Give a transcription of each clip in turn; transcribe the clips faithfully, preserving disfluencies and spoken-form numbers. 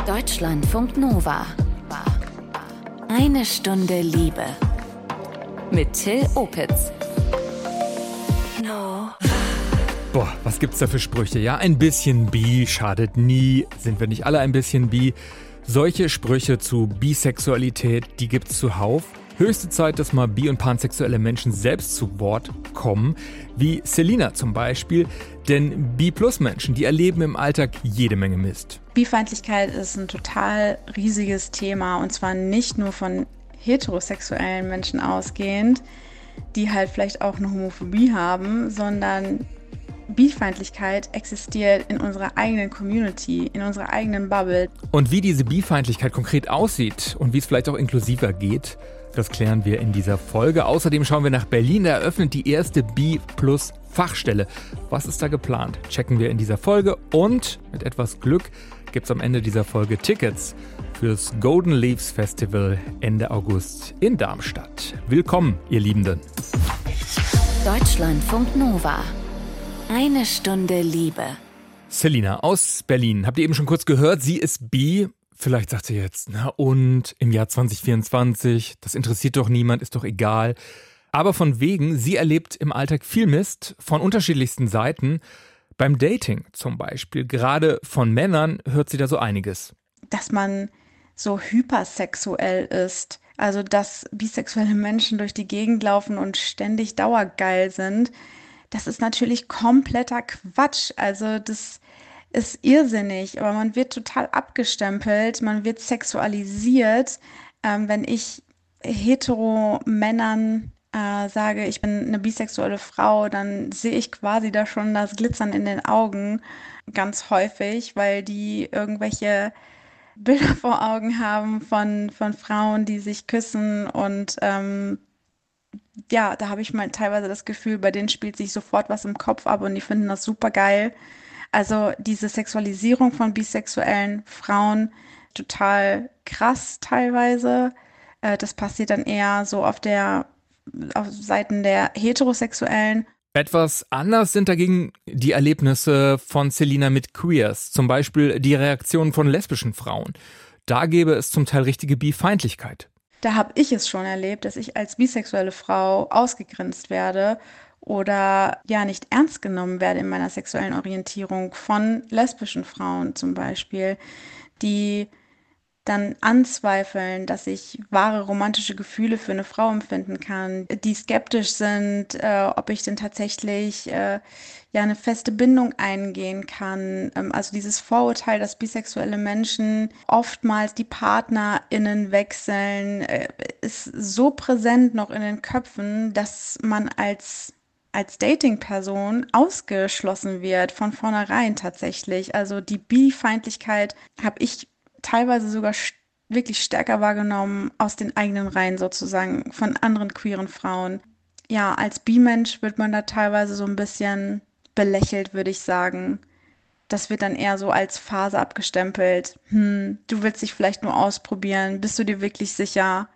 Deutschlandfunk Nova. Eine Stunde Liebe. Mit Till Opitz. No. Boah, was gibt's da für Sprüche? Ja, ein bisschen bi schadet nie. Sind wir nicht alle ein bisschen bi? Solche Sprüche zu Bisexualität, die gibt's zuhauf. Höchste Zeit, dass mal bi- und pansexuelle Menschen selbst zu Wort kommen, wie Selina zum Beispiel. Denn Bi-Plus-Menschen, die erleben im Alltag jede Menge Mist. Bifeindlichkeit ist ein total riesiges Thema und zwar nicht nur von heterosexuellen Menschen ausgehend, die halt vielleicht auch eine Homophobie haben, sondern Bifeindlichkeit existiert in unserer eigenen Community, in unserer eigenen Bubble. Und wie diese Bifeindlichkeit konkret aussieht und wie es vielleicht auch inklusiver geht, das klären wir in dieser Folge. Außerdem schauen wir nach Berlin, da eröffnet die erste Bi-Plus-Fachstelle. Was ist da geplant? Checken wir in dieser Folge und mit etwas Glück gibt es am Ende dieser Folge Tickets fürs Golden Leaves Festival Ende August in Darmstadt. Willkommen, ihr Liebenden. Deutschlandfunk Nova. Eine Stunde Liebe. Selina aus Berlin. Habt ihr eben schon kurz gehört? Sie ist bi. Vielleicht sagt sie jetzt, na und im Jahr zwanzig vierundzwanzig, das interessiert doch niemand, ist doch egal. Aber von wegen, sie erlebt im Alltag viel Mist von unterschiedlichsten Seiten. Beim Dating zum Beispiel, gerade von Männern, hört sie da so einiges. Dass man so hypersexuell ist, also dass bisexuelle Menschen durch die Gegend laufen und ständig dauergeil sind, das ist natürlich kompletter Quatsch. Also das ist irrsinnig, aber man wird total abgestempelt, man wird sexualisiert. Ähm, wenn ich hetero-Männern äh, sage, ich bin eine bisexuelle Frau, dann sehe ich quasi da schon das Glitzern in den Augen ganz häufig, weil die irgendwelche Bilder vor Augen haben von, von Frauen, die sich küssen und ähm, ja, da habe ich mal teilweise das Gefühl, bei denen spielt sich sofort was im Kopf ab und die finden das super geil. Also diese Sexualisierung von bisexuellen Frauen, total krass teilweise. Äh, das passiert dann eher so auf der, auf Seiten der Heterosexuellen. Etwas anders sind dagegen die Erlebnisse von Selina mit Queers, zum Beispiel die Reaktionen von lesbischen Frauen. Da gäbe es zum Teil richtige Bi-Feindlichkeit. Da habe ich es schon erlebt, dass ich als bisexuelle Frau ausgegrenzt werde oder ja nicht ernst genommen werde in meiner sexuellen Orientierung von lesbischen Frauen zum Beispiel, die dann anzweifeln, dass ich wahre romantische Gefühle für eine Frau empfinden kann, die skeptisch sind, äh, ob ich denn tatsächlich äh, ja eine feste Bindung eingehen kann. Ähm, also dieses Vorurteil, dass bisexuelle Menschen oftmals die PartnerInnen wechseln, äh, ist so präsent noch in den Köpfen, dass man als als Dating-Person ausgeschlossen wird, von vornherein tatsächlich. Also die Bi-Feindlichkeit habe ich teilweise sogar st- wirklich stärker wahrgenommen aus den eigenen Reihen sozusagen, von anderen queeren Frauen. Ja, als Bi-Mensch wird man da teilweise so ein bisschen belächelt, würde ich sagen. Das wird dann eher so als Phase abgestempelt. Hm, du willst dich vielleicht nur ausprobieren. Bist du dir wirklich sicher?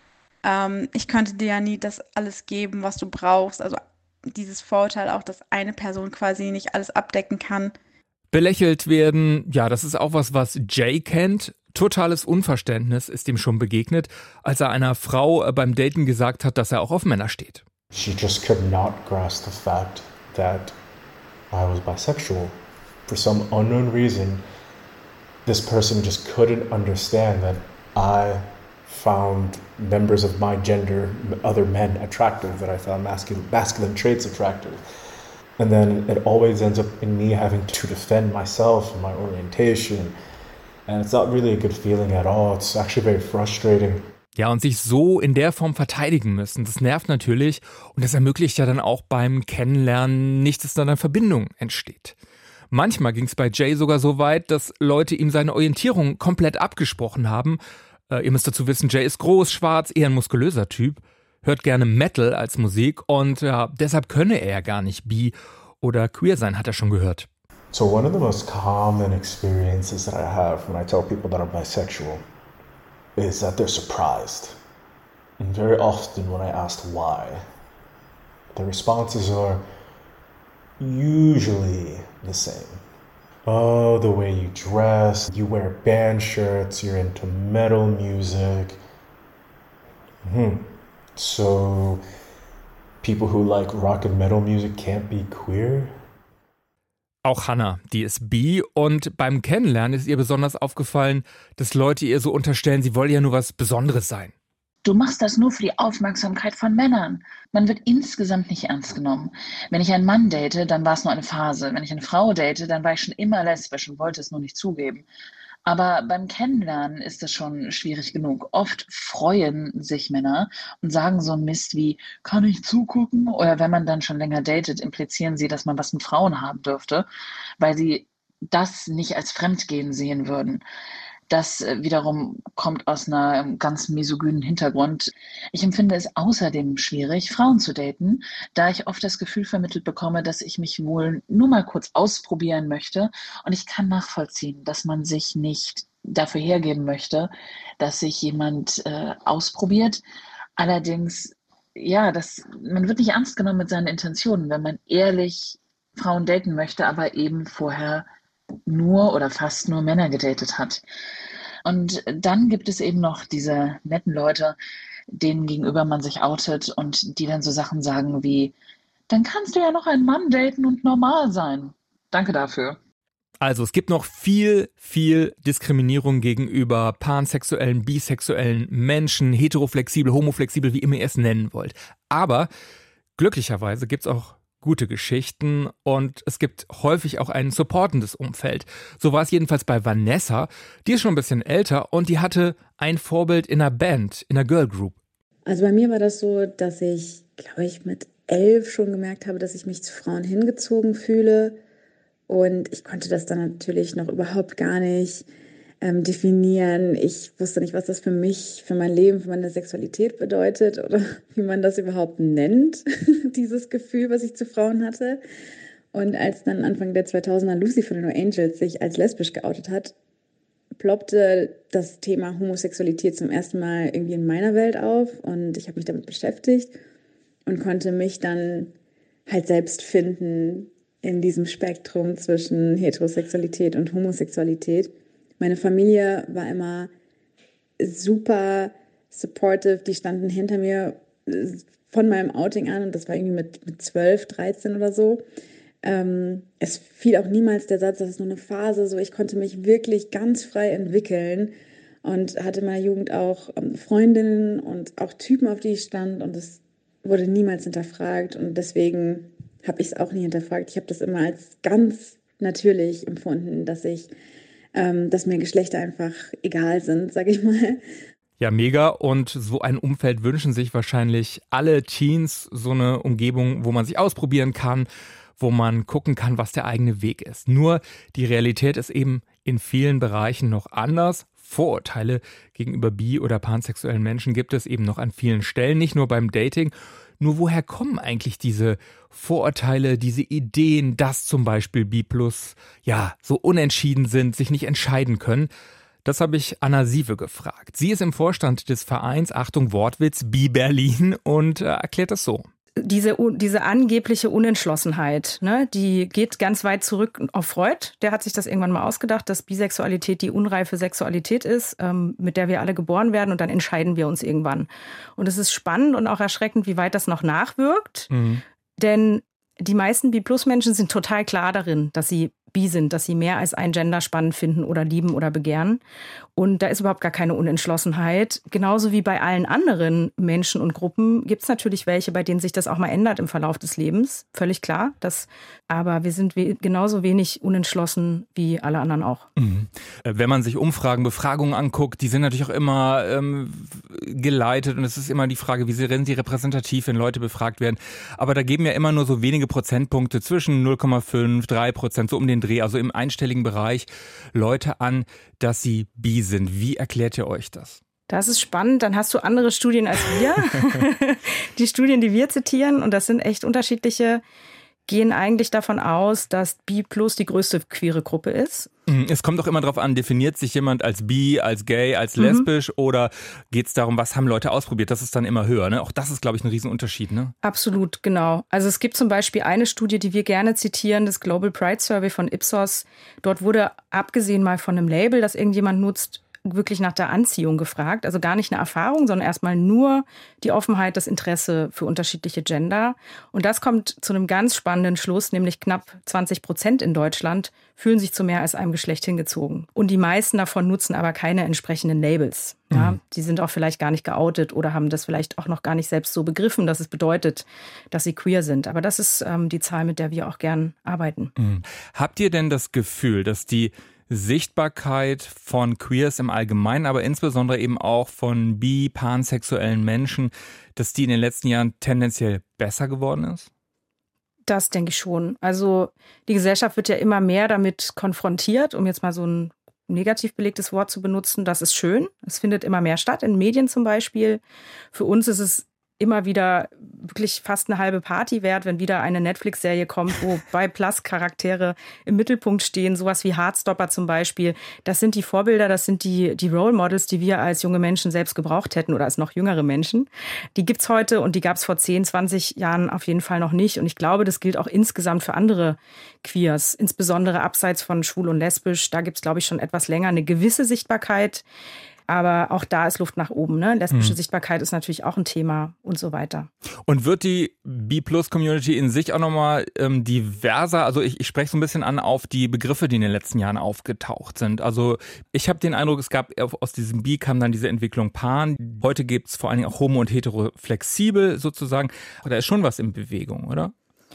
Ähm, ich könnte dir ja nie das alles geben, was du brauchst. Also dieses Vorurteil auch, dass eine Person quasi nicht alles abdecken kann. Belächelt werden, ja, das ist auch was, was Jay kennt. Totales Unverständnis ist ihm schon begegnet, als er einer Frau beim Daten gesagt hat, dass er auch auf Männer steht. She just could not grasp the fact that I was bisexual. For some unknown reason, this person just couldn't understand that I found members of my gender, other men, attractive, that I found masculine, masculine traits attractive. And then it always ends up in me having to defend myself and my orientation. And it's not really a good feeling at all. It's actually very frustrating. Ja, und sich so in der Form verteidigen müssen, das nervt natürlich. Und das ermöglicht ja dann auch beim Kennenlernen nicht, dass dann eine Verbindung entsteht. Manchmal ging es bei Jay sogar so weit, dass Leute ihm seine Orientierung komplett abgesprochen haben. Äh, ihr müsst dazu wissen, Jay ist groß, schwarz, eher ein muskulöser Typ. Hört gerne Metal als Musik und ja, deshalb könne er ja gar nicht bi oder queer sein, hat er schon gehört. So one of the most common experiences that I have when I tell people that I'm bisexual is that they're surprised. And very often when I ask why, the responses are usually the same. oh, the way you dress, you wear band shirts, you're into metal music. Hmm. So people who like rock and metal music can't be queer? Auch Hannah, die ist bi, und beim Kennenlernen ist ihr besonders aufgefallen, dass Leute ihr so unterstellen, sie wolle ja nur was Besonderes sein. Du machst das nur für die Aufmerksamkeit von Männern. Man wird insgesamt nicht ernst genommen. Wenn ich einen Mann date, dann war es nur eine Phase. Wenn ich eine Frau date, dann war ich schon immer lesbisch und wollte es nur nicht zugeben. Aber beim Kennenlernen ist es schon schwierig genug. Oft freuen sich Männer und sagen so einen Mist wie, kann ich zugucken? Oder wenn man dann schon länger datet, implizieren sie, dass man was mit Frauen haben dürfte, weil sie das nicht als Fremdgehen sehen würden. Das wiederum kommt aus einem ganz misogynen Hintergrund. Ich empfinde es außerdem schwierig, Frauen zu daten, da ich oft das Gefühl vermittelt bekomme, dass ich mich wohl nur mal kurz ausprobieren möchte. Und ich kann nachvollziehen, dass man sich nicht dafür hergeben möchte, dass sich jemand äh, ausprobiert. Allerdings, ja, das, man wird nicht ernst genommen mit seinen Intentionen, wenn man ehrlich Frauen daten möchte, aber eben vorher nur oder fast nur Männer gedatet hat. Und dann gibt es eben noch diese netten Leute, denen gegenüber man sich outet und die dann so Sachen sagen wie, dann kannst du ja noch einen Mann daten und normal sein. Danke dafür. Also es gibt noch viel, viel Diskriminierung gegenüber pansexuellen, bisexuellen Menschen, heteroflexibel, homoflexibel, wie immer ihr es nennen wollt. Aber glücklicherweise gibt es auch gute Geschichten und es gibt häufig auch ein supportendes Umfeld. So war es jedenfalls bei Vanessa. Die ist schon ein bisschen älter und die hatte ein Vorbild in einer Band, in einer Girl Group. Also bei mir war das so, dass ich, glaube ich, mit elf schon gemerkt habe, dass ich mich zu Frauen hingezogen fühle. Und ich konnte das dann natürlich noch überhaupt gar nicht ähm, definieren. Ich wusste nicht, was das für mich, für mein Leben, für meine Sexualität bedeutet oder wie man das überhaupt nennt, dieses Gefühl, was ich zu Frauen hatte. Und als dann Anfang der zweitausender Lucy von den No Angels sich als lesbisch geoutet hat, ploppte das Thema Homosexualität zum ersten Mal irgendwie in meiner Welt auf und ich habe mich damit beschäftigt und konnte mich dann halt selbst finden in diesem Spektrum zwischen Heterosexualität und Homosexualität. Meine Familie war immer super supportive, die standen hinter mir von meinem Outing an und das war irgendwie mit, mit zwölf, dreizehn oder so. Ähm, es fiel auch niemals der Satz, das ist nur eine Phase, so ich konnte mich wirklich ganz frei entwickeln und hatte in meiner Jugend auch ähm, Freundinnen und auch Typen, auf die ich stand und es wurde niemals hinterfragt und deswegen habe ich es auch nie hinterfragt. Ich habe das immer als ganz natürlich empfunden, dass ich, ähm, dass mir Geschlechter einfach egal sind, sage ich mal. Ja, mega. Und so ein Umfeld wünschen sich wahrscheinlich alle Teens, so eine Umgebung, wo man sich ausprobieren kann, wo man gucken kann, was der eigene Weg ist. Nur die Realität ist eben in vielen Bereichen noch anders. Vorurteile gegenüber bi- oder pansexuellen Menschen gibt es eben noch an vielen Stellen, nicht nur beim Dating. Nur woher kommen eigentlich diese Vorurteile, diese Ideen, dass zum Beispiel Bi Plus ja so unentschieden sind, sich nicht entscheiden können? Das habe ich Anna Siewe gefragt. Sie ist im Vorstand des Vereins, Achtung Wortwitz, Bi Berlin und äh, erklärt das so. Diese, diese angebliche Unentschlossenheit, ne, die geht ganz weit zurück auf Freud. Der hat sich das irgendwann mal ausgedacht, dass Bisexualität die unreife Sexualität ist, ähm, mit der wir alle geboren werden und dann entscheiden wir uns irgendwann. Und es ist spannend und auch erschreckend, wie weit das noch nachwirkt. Mhm. Denn die meisten Bi-Plus-Menschen sind total klar darin, dass sie bi sind, dass sie mehr als ein Gender spannend finden oder lieben oder begehren. Und da ist überhaupt gar keine Unentschlossenheit. Genauso wie bei allen anderen Menschen und Gruppen gibt es natürlich welche, bei denen sich das auch mal ändert im Verlauf des Lebens. Völlig klar. Das, aber wir sind we- genauso wenig unentschlossen wie alle anderen auch. Mhm. Wenn man sich Umfragen, Befragungen anguckt, die sind natürlich auch immer ähm, geleitet. Und es ist immer die Frage, wie sind sie repräsentativ, wenn Leute befragt werden. Aber da geben ja immer nur so wenige Prozentpunkte zwischen null Komma fünf, drei Prozent, so um den Dreh, also im einstelligen Bereich, Leute an, dass sie bi sind. Wie erklärt ihr euch das? Das ist spannend. Dann hast du andere Studien als wir. Die Studien, die wir zitieren, und das sind echt unterschiedliche, gehen eigentlich davon aus, dass B plus die größte queere Gruppe ist. Es kommt doch immer darauf an, definiert sich jemand als bi, als gay, als lesbisch mhm. oder geht es darum, was haben Leute ausprobiert? Das ist dann immer höher, ne? Auch das ist, glaube ich, ein Riesenunterschied, ne? Absolut, genau. Also es gibt zum Beispiel eine Studie, die wir gerne zitieren, das Global Pride Survey von Ipsos. Dort wurde, abgesehen mal von einem Label, das irgendjemand nutzt, wirklich nach der Anziehung gefragt. Also gar nicht eine Erfahrung, sondern erstmal nur die Offenheit, das Interesse für unterschiedliche Gender. Und das kommt zu einem ganz spannenden Schluss, nämlich knapp zwanzig Prozent in Deutschland fühlen sich zu mehr als einem Geschlecht hingezogen. Und die meisten davon nutzen aber keine entsprechenden Labels. Ja, mhm. Die sind auch vielleicht gar nicht geoutet oder haben das vielleicht auch noch gar nicht selbst so begriffen, dass es bedeutet, dass sie queer sind. Aber das ist ähm, die Zahl, mit der wir auch gern arbeiten. Mhm. Habt ihr denn das Gefühl, dass die Sichtbarkeit von Queers im Allgemeinen, aber insbesondere eben auch von bi-, pansexuellen Menschen, dass die in den letzten Jahren tendenziell besser geworden ist? Das denke ich schon. Also die Gesellschaft wird ja immer mehr damit konfrontiert, um jetzt mal so ein negativ belegtes Wort zu benutzen. Das ist schön. Es findet immer mehr statt, in Medien zum Beispiel. Für uns ist es immer wieder wirklich fast eine halbe Party wert, wenn wieder eine Netflix-Serie kommt, wo bei Plus-Charaktere im Mittelpunkt stehen, sowas wie Heartstopper zum Beispiel. Das sind die Vorbilder, das sind die, die Role Models, die wir als junge Menschen selbst gebraucht hätten oder als noch jüngere Menschen. Die gibt's heute und die gab's vor zehn, zwanzig Jahren auf jeden Fall noch nicht. Und ich glaube, das gilt auch insgesamt für andere Queers, insbesondere abseits von schwul und lesbisch. Da gibt's, glaube ich, schon etwas länger eine gewisse Sichtbarkeit. Aber auch da ist Luft nach oben. Ne? Lesbische mhm. Sichtbarkeit ist natürlich auch ein Thema und so weiter. Und wird die B-Plus-Community in sich auch nochmal ähm, diverser? Also ich, ich spreche so ein bisschen an auf die Begriffe, die in den letzten Jahren aufgetaucht sind. Also ich habe den Eindruck, es gab aus diesem Bi kam dann diese Entwicklung Pan. Heute gibt es vor allen Dingen auch homo- und heteroflexibel sozusagen. Aber da ist schon was in Bewegung, oder?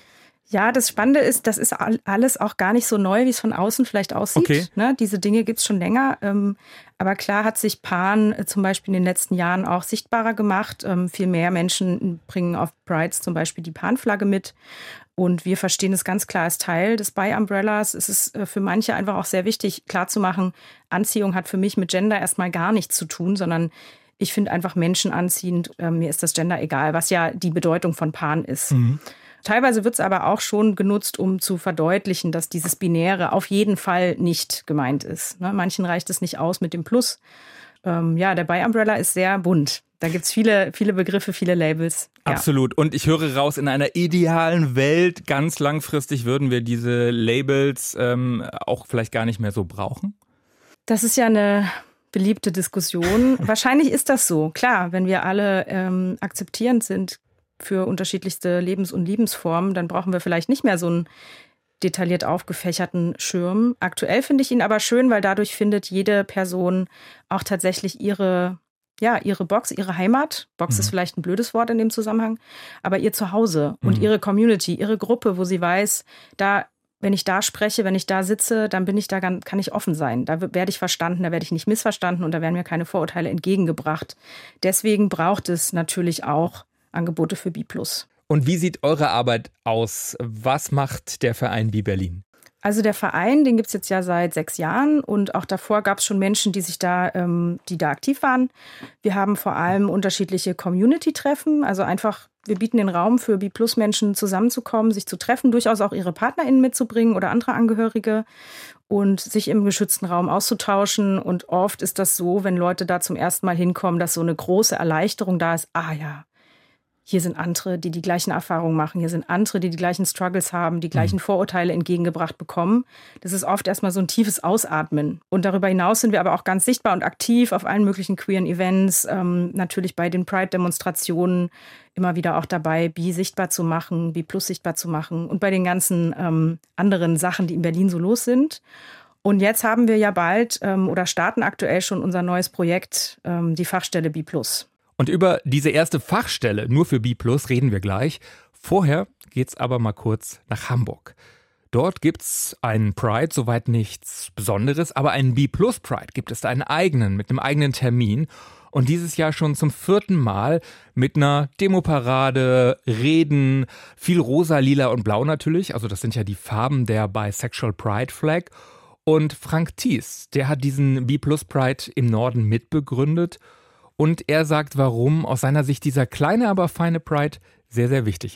Ja, das Spannende ist, das ist alles auch gar nicht so neu, wie es von außen vielleicht aussieht. Okay. Ne, diese Dinge gibt's schon länger. Ähm, aber klar hat sich Pan äh, zum Beispiel in den letzten Jahren auch sichtbarer gemacht. Ähm, viel mehr Menschen bringen auf Prides zum Beispiel die Pan-Flagge mit. Und wir verstehen es ganz klar als Teil des Bi-Umbrellas. Es ist äh, für manche einfach auch sehr wichtig, klarzumachen, Anziehung hat für mich mit Gender erstmal gar nichts zu tun, sondern ich finde einfach Menschen anziehend. Äh, mir ist das Gender egal, was ja die Bedeutung von Pan ist. Mhm. Teilweise wird es aber auch schon genutzt, um zu verdeutlichen, dass dieses Binäre auf jeden Fall nicht gemeint ist. Ne? Manchen reicht es nicht aus mit dem Plus. Ähm, ja, der Bi-Umbrella ist sehr bunt. Da gibt es viele, viele Begriffe, viele Labels. Ja. Absolut. Und ich höre raus, in einer idealen Welt, ganz langfristig würden wir diese Labels ähm, auch vielleicht gar nicht mehr so brauchen? Das ist ja eine beliebte Diskussion. Wahrscheinlich ist das so. Klar, wenn wir alle ähm, akzeptierend sind für unterschiedlichste Lebens- und Lebensformen, dann brauchen wir vielleicht nicht mehr so einen detailliert aufgefächerten Schirm. Aktuell finde ich ihn aber schön, weil dadurch findet jede Person auch tatsächlich ihre, ja, ihre Box, ihre Heimat. Box mhm. ist vielleicht ein blödes Wort in dem Zusammenhang, aber ihr Zuhause mhm. und ihre Community, ihre Gruppe, wo sie weiß, da, wenn ich da spreche, wenn ich da sitze, dann bin ich da, kann ich offen sein. Da werde ich verstanden, da werde ich nicht missverstanden und da werden mir keine Vorurteile entgegengebracht. Deswegen braucht es natürlich auch Angebote für B plus. Und wie sieht eure Arbeit aus? Was macht der Verein Bi Berlin? Also der Verein, den gibt es jetzt ja seit sechs Jahren und auch davor gab es schon Menschen, die sich da, ähm, die da aktiv waren. Wir haben vor allem unterschiedliche Community-Treffen, also einfach, wir bieten den Raum für B plus Menschen zusammenzukommen, sich zu treffen, durchaus auch ihre PartnerInnen mitzubringen oder andere Angehörige und sich im geschützten Raum auszutauschen. Und oft ist das so, wenn Leute da zum ersten Mal hinkommen, dass so eine große Erleichterung da ist. Ah ja, hier sind andere, die die gleichen Erfahrungen machen. Hier sind andere, die die gleichen Struggles haben, die gleichen Vorurteile entgegengebracht bekommen. Das ist oft erstmal so ein tiefes Ausatmen. Und darüber hinaus sind wir aber auch ganz sichtbar und aktiv auf allen möglichen queeren Events. Ähm, natürlich bei den Pride-Demonstrationen immer wieder auch dabei, Bi sichtbar zu machen, Bi plus sichtbar zu machen. Und bei den ganzen ähm, anderen Sachen, die in Berlin so los sind. Und jetzt haben wir ja bald ähm, oder starten aktuell schon unser neues Projekt, ähm, die Fachstelle Bi plus. Und über diese erste Fachstelle nur für B plus reden wir gleich. Vorher geht's aber mal kurz nach Hamburg. Dort gibt's einen Pride, soweit nichts Besonderes, aber einen B plus Pride gibt es da einen eigenen, mit einem eigenen Termin. Und dieses Jahr schon zum vierten Mal mit einer Demoparade, Reden, viel rosa, lila und blau natürlich. Also das sind ja die Farben der Bisexual Pride Flag. Und Frank Thies, der hat diesen B plus Pride im Norden mitbegründet. Und er sagt, warum aus seiner Sicht dieser kleine, aber feine Pride sehr, sehr wichtig ist.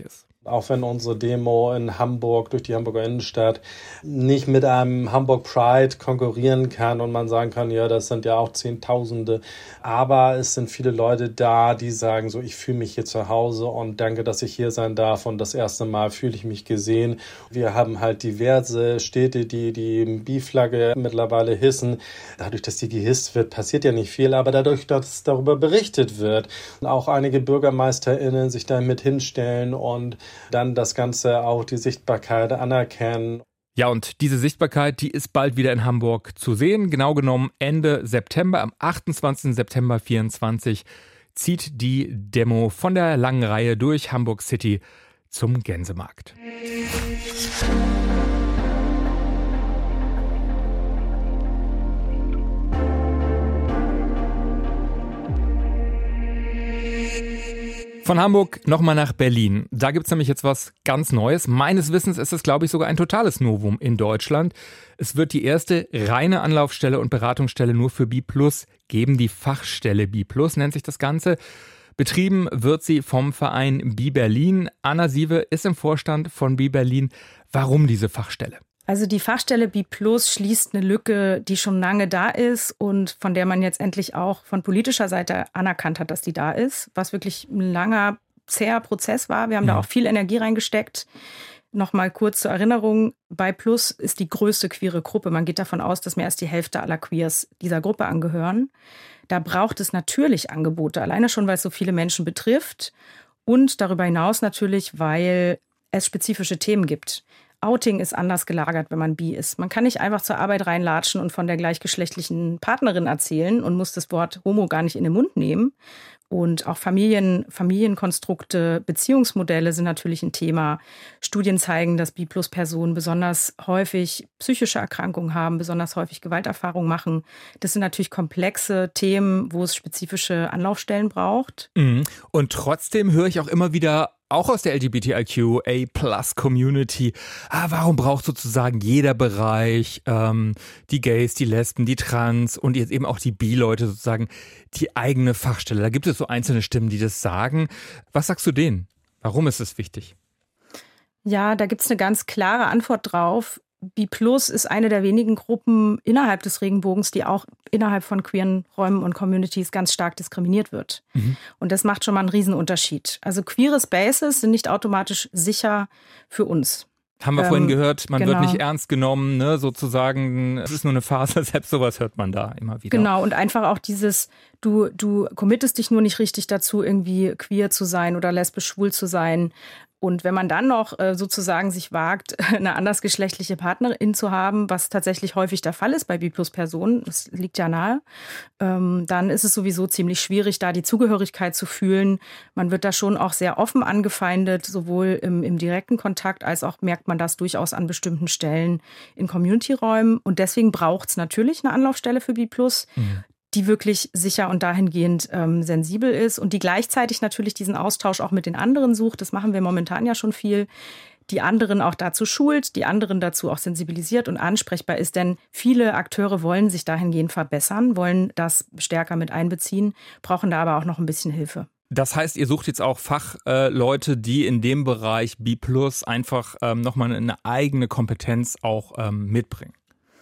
Auch wenn unsere Demo in Hamburg, durch die Hamburger Innenstadt, nicht mit einem Hamburg Pride konkurrieren kann und man sagen kann, ja, das sind ja auch Zehntausende. Aber es sind viele Leute da, die sagen so, ich fühle mich hier zu Hause und danke, dass ich hier sein darf und das erste Mal fühle ich mich gesehen. Wir haben halt diverse Städte, die die Bi-Flagge mittlerweile hissen. Dadurch, dass die gehisst wird, passiert ja nicht viel, aber dadurch, dass darüber berichtet wird und auch einige BürgermeisterInnen sich da mit hinstellen und dann das Ganze auch die Sichtbarkeit anerkennen. Ja, und diese Sichtbarkeit, die ist bald wieder in Hamburg zu sehen. Genau genommen Ende September, am achtundzwanzigsten September vierundzwanzig, zieht die Demo von der langen Reihe durch Hamburg City zum Gänsemarkt. Von Hamburg nochmal nach Berlin. Da gibt es nämlich jetzt was ganz Neues. Meines Wissens ist es, glaube ich, sogar ein totales Novum in Deutschland. Es wird die erste reine Anlaufstelle und Beratungsstelle nur für B plus geben. Die Fachstelle B plus nennt sich das Ganze. Betrieben wird sie vom Verein B Berlin. Anna Siewe ist im Vorstand von B Berlin. Warum diese Fachstelle? Also die Fachstelle B plus schließt eine Lücke, die schon lange da ist und von der man jetzt endlich auch von politischer Seite anerkannt hat, dass die da ist, was wirklich ein langer, zäher Prozess war. Wir haben ja. da auch viel Energie reingesteckt. Nochmal kurz zur Erinnerung, bei Plus ist die größte queere Gruppe. Man geht davon aus, dass mehr als die Hälfte aller Queers dieser Gruppe angehören. Da braucht es natürlich Angebote, alleine schon, weil es so viele Menschen betrifft und darüber hinaus natürlich, weil es spezifische Themen gibt. Outing ist anders gelagert, wenn man bi ist. Man kann nicht einfach zur Arbeit reinlatschen und von der gleichgeschlechtlichen Partnerin erzählen und muss das Wort Homo gar nicht in den Mund nehmen. Und auch Familien, Familienkonstrukte, Beziehungsmodelle sind natürlich ein Thema. Studien zeigen, dass bi plus Personen besonders häufig psychische Erkrankungen haben, besonders häufig Gewalterfahrungen machen. Das sind natürlich komplexe Themen, wo es spezifische Anlaufstellen braucht. Und trotzdem höre ich auch immer wieder, auch aus der L G B T I Q A Plus Community, ah, warum braucht sozusagen jeder Bereich, ähm, die Gays, die Lesben, die Trans und jetzt eben auch die Bi-Leute sozusagen die eigene Fachstelle? Da gibt es so einzelne Stimmen, die das sagen. Was sagst du denen? Warum ist es wichtig? Ja, da gibt es eine ganz klare Antwort drauf. B plus ist eine der wenigen Gruppen innerhalb des Regenbogens, die auch innerhalb von queeren Räumen und Communities ganz stark diskriminiert wird. Mhm. Und das macht schon mal einen Riesenunterschied. Also queere Spaces sind nicht automatisch sicher für uns. Haben wir ähm, vorhin gehört, man genau. wird nicht ernst genommen, ne, sozusagen, es ist nur eine Phase, selbst sowas hört man da immer wieder. Genau, und einfach auch dieses, du, du committest dich nur nicht richtig dazu, irgendwie queer zu sein oder lesbisch schwul zu sein. Und wenn man dann noch äh, sozusagen sich wagt, eine andersgeschlechtliche Partnerin zu haben, was tatsächlich häufig der Fall ist bei bi plus Personen, das liegt ja nahe, ähm, dann ist es sowieso ziemlich schwierig, da die Zugehörigkeit zu fühlen. Man wird da schon auch sehr offen angefeindet, sowohl im, im direkten Kontakt, als auch merkt man das durchaus an bestimmten Stellen in Community-Räumen. Und deswegen braucht es natürlich eine Anlaufstelle für bi plus, mhm. die wirklich sicher und dahingehend ähm, sensibel ist und die gleichzeitig natürlich diesen Austausch auch mit den anderen sucht. Das machen wir momentan ja schon viel. Die anderen auch dazu schult, die anderen dazu auch sensibilisiert und ansprechbar ist. Denn viele Akteure wollen sich dahingehend verbessern, wollen das stärker mit einbeziehen, brauchen da aber auch noch ein bisschen Hilfe. Das heißt, ihr sucht jetzt auch Fachleute, äh, die in dem Bereich B plus einfach ähm, nochmal eine eigene Kompetenz auch ähm, mitbringen.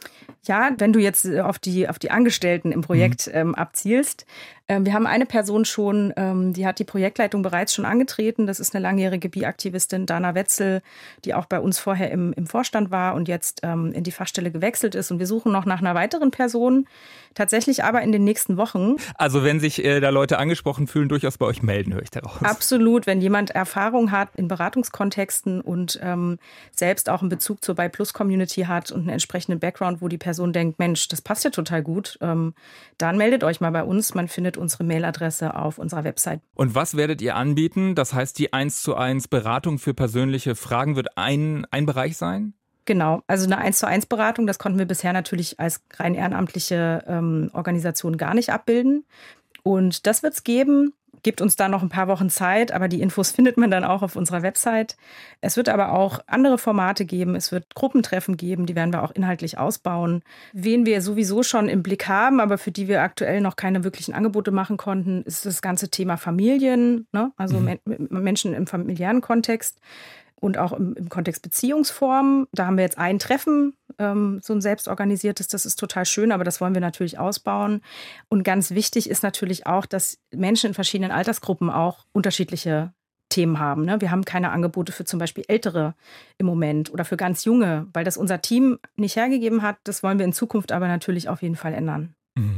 Ja, wenn du jetzt auf die, auf die Angestellten im Projekt mhm. ähm, abzielst. Ähm, wir haben eine Person schon, ähm, die hat die Projektleitung bereits schon angetreten. Das ist eine langjährige Bi-Aktivistin, Dana Wetzel, die auch bei uns vorher im, im Vorstand war und jetzt ähm, in die Fachstelle gewechselt ist. Und wir suchen noch nach einer weiteren Person, tatsächlich aber in den nächsten Wochen. Also wenn sich äh, da Leute angesprochen fühlen, durchaus bei euch melden, höre ich daraus. Absolut, wenn jemand Erfahrung hat in Beratungskontexten und ähm, selbst auch einen Bezug zur Bi-Plus-Community hat und einen entsprechenden Background, wo die Person denkt, Mensch, das passt ja total gut, ähm, dann meldet euch mal bei uns. Man findet unsere Mailadresse auf unserer Website. Und was werdet ihr anbieten? Das heißt, die eins zu eins Beratung für persönliche Fragen wird ein, ein Bereich sein? Genau, also eine eins zu eins Beratung, das konnten wir bisher natürlich als rein ehrenamtliche ähm, Organisation gar nicht abbilden. Und das wird es geben. gebt uns da noch ein paar Wochen Zeit, aber die Infos findet man dann auch auf unserer Website. Es wird aber auch andere Formate geben, es wird Gruppentreffen geben, die werden wir auch inhaltlich ausbauen. Wen wir sowieso schon im Blick haben, aber für die wir aktuell noch keine wirklichen Angebote machen konnten, ist das ganze Thema Familien, ne? Also mhm. Men- Menschen im familiären Kontext. Und auch im, im Kontext Beziehungsformen. Da haben wir jetzt ein Treffen, ähm, so ein selbstorganisiertes, das ist total schön, aber das wollen wir natürlich ausbauen. Und ganz wichtig ist natürlich auch, dass Menschen in verschiedenen Altersgruppen auch unterschiedliche Themen haben. Ne? Wir haben keine Angebote für zum Beispiel Ältere im Moment oder für ganz Junge, weil das unser Team nicht hergegeben hat. Das wollen wir in Zukunft aber natürlich auf jeden Fall ändern.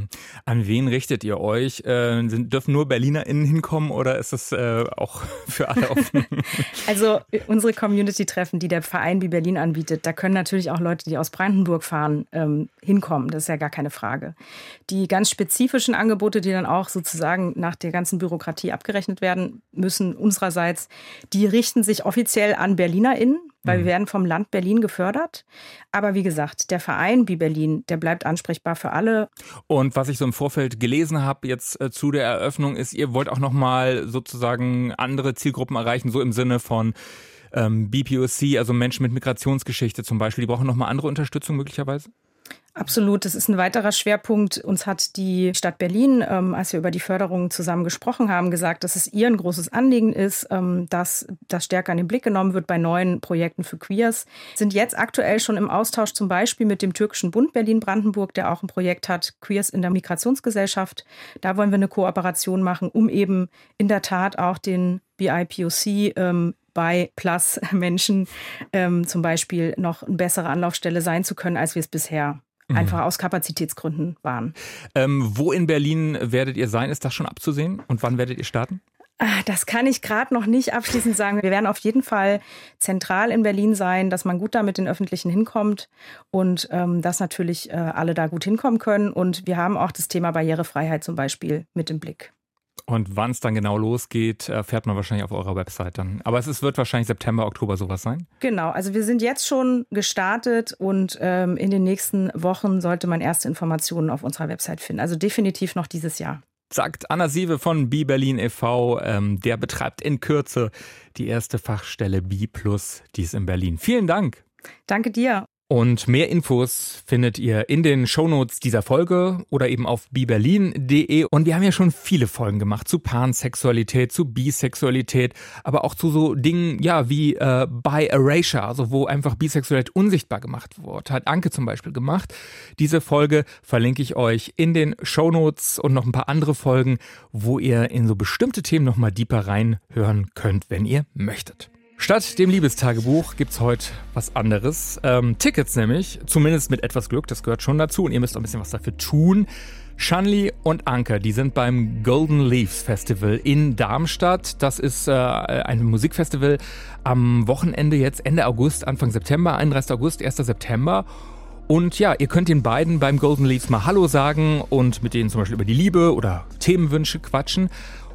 An wen richtet ihr euch? Äh, sind, dürfen nur BerlinerInnen hinkommen oder ist das äh, auch für alle offen? Also unsere Community-Treffen, die der Verein wie Berlin anbietet, da können natürlich auch Leute, die aus Brandenburg fahren, ähm, hinkommen. Das ist ja gar keine Frage. Die ganz spezifischen Angebote, die dann auch sozusagen nach der ganzen Bürokratie abgerechnet werden müssen, unsererseits, die richten sich offiziell an BerlinerInnen, weil wir werden vom Land Berlin gefördert. Aber wie gesagt, der Verein wie Berlin, der bleibt ansprechbar für alle. Und was ich so im Vorfeld gelesen habe jetzt äh, zu der Eröffnung ist, ihr wollt auch nochmal sozusagen andere Zielgruppen erreichen, so im Sinne von ähm, B P O C, also Menschen mit Migrationsgeschichte zum Beispiel. Die brauchen nochmal andere Unterstützung möglicherweise? Absolut, das ist ein weiterer Schwerpunkt. Uns hat die Stadt Berlin, ähm, als wir über die Förderung zusammen gesprochen haben, gesagt, dass es ihr ein großes Anliegen ist, ähm, dass das stärker in den Blick genommen wird bei neuen Projekten für Queers. Sind jetzt aktuell schon im Austausch zum Beispiel mit dem Türkischen Bund Berlin-Brandenburg, der auch ein Projekt hat, Queers in der Migrationsgesellschaft. Da wollen wir eine Kooperation machen, um eben in der Tat auch den B I P O C ähm, bei Plus Menschen ähm, zum Beispiel noch eine bessere Anlaufstelle sein zu können, als wir es bisher einfach aus Kapazitätsgründen waren. Ähm, wo in Berlin werdet ihr sein? Ist das schon abzusehen? Und wann werdet ihr starten? Das kann ich gerade noch nicht abschließend sagen. Wir werden auf jeden Fall zentral in Berlin sein, dass man gut da mit den Öffentlichen hinkommt und ähm, dass natürlich äh, alle da gut hinkommen können. Und wir haben auch das Thema Barrierefreiheit zum Beispiel mit im Blick. Und wann es dann genau losgeht, erfährt man wahrscheinlich auf eurer Website dann. Aber es ist, wird wahrscheinlich September, Oktober sowas sein? Genau, also wir sind jetzt schon gestartet und ähm, in den nächsten Wochen sollte man erste Informationen auf unserer Website finden. Also definitiv noch dieses Jahr. Sagt Anna Siewe von B Berlin e V. Ähm, der betreibt in Kürze die erste Fachstelle B plus, die ist in Berlin. Vielen Dank. Danke dir. Und mehr Infos findet ihr in den Shownotes dieser Folge oder eben auf b berlin punkt de. Und wir haben ja schon viele Folgen gemacht zu Pansexualität, zu Bisexualität, aber auch zu so Dingen ja wie äh, Bi Erasure, also wo einfach Bisexualität unsichtbar gemacht wurde. Hat Anke zum Beispiel gemacht. Diese Folge verlinke ich euch in den Shownotes und noch ein paar andere Folgen, wo ihr in so bestimmte Themen nochmal deeper reinhören könnt, wenn ihr möchtet. Statt dem Liebestagebuch gibt's heute was anderes. Ähm, Tickets nämlich, zumindest mit etwas Glück, das gehört schon dazu und ihr müsst auch ein bisschen was dafür tun. Shanli und Anke, die sind beim Golden Leaves Festival in Darmstadt. Das ist äh, ein Musikfestival am Wochenende jetzt, Ende August, Anfang September, einunddreißigsten August, ersten September. Und ja, ihr könnt den beiden beim Golden Leaves mal Hallo sagen und mit denen zum Beispiel über die Liebe oder Themenwünsche quatschen.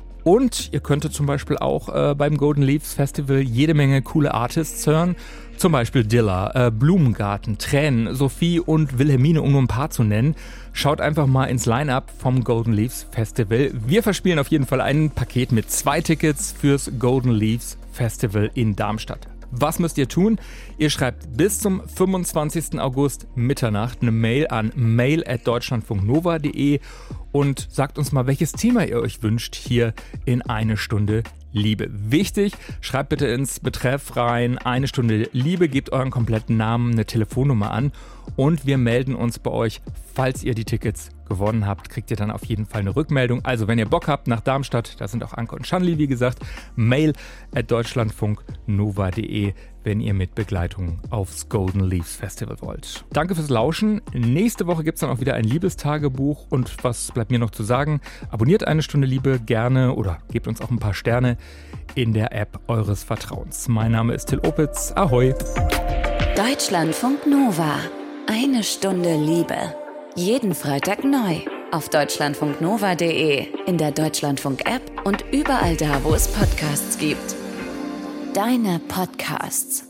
Und ihr könntet zum Beispiel auch äh, beim Golden Leaves Festival jede Menge coole Artists hören. Zum Beispiel Dilla, äh, Blumengarten, Tränen, Sophie und Wilhelmine, um nur ein paar zu nennen. Schaut einfach mal ins Line-Up vom Golden Leaves Festival. Wir verspielen auf jeden Fall ein Paket mit zwei Tickets fürs Golden Leaves Festival in Darmstadt. Was müsst ihr tun? Ihr schreibt bis zum fünfundzwanzigsten August Mitternacht eine Mail an mail at deutschlandfunknova punkt de und sagt uns mal, welches Thema ihr euch wünscht hier in Eine Stunde Liebe. Wichtig, schreibt bitte ins Betreff rein, Eine Stunde Liebe, gebt euren kompletten Namen, eine Telefonnummer an und wir melden uns bei euch, falls ihr die Tickets gewonnen habt, kriegt ihr dann auf jeden Fall eine Rückmeldung. Also wenn ihr Bock habt nach Darmstadt, da sind auch Anke und Shanli, wie gesagt, mail at deutschlandfunknova punkt de, wenn ihr mit Begleitung aufs Golden Leaves Festival wollt. Danke fürs Lauschen. Nächste Woche gibt es dann auch wieder ein Liebestagebuch und was bleibt mir noch zu sagen? Abonniert Eine Stunde Liebe gerne oder gebt uns auch ein paar Sterne in der App eures Vertrauens. Mein Name ist Till Opitz. Ahoi! Deutschlandfunk Nova. Eine Stunde Liebe. Jeden Freitag neu. Auf deutschlandfunknova punkt de, in der Deutschlandfunk-App und überall da, wo es Podcasts gibt. Deine Podcasts.